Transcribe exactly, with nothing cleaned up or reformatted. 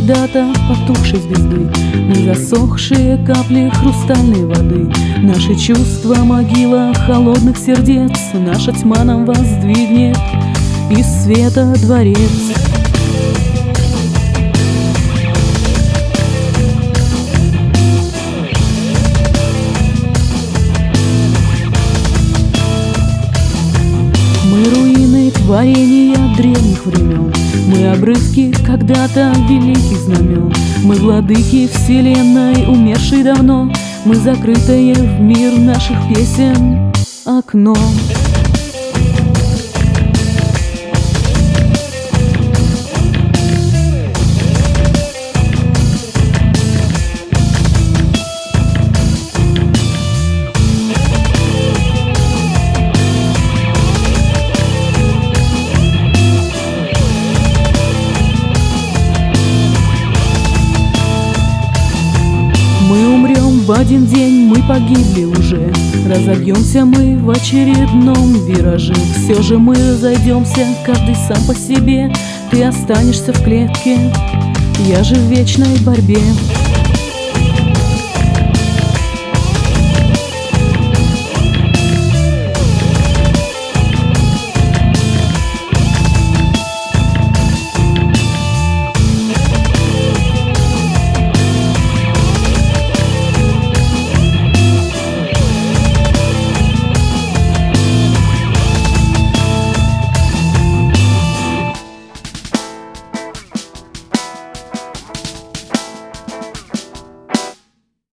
когда-то потухшей звезды, мы засохшие капли хрустальной воды. Наши чувства — могила холодных сердец, наша тьма нам воздвигнет из света дворец. Мы руины творения древних времен, мы обрывки когда-то великих знамен, мы владыки вселенной, умершей давно, мы закрытое в мир наших песен окно. Мы умрем в один день, мы погибли уже, разобьемся мы в очередном вираже. Все же мы разойдемся, каждый сам по себе. Ты останешься в клетке, я же в вечной борьбе.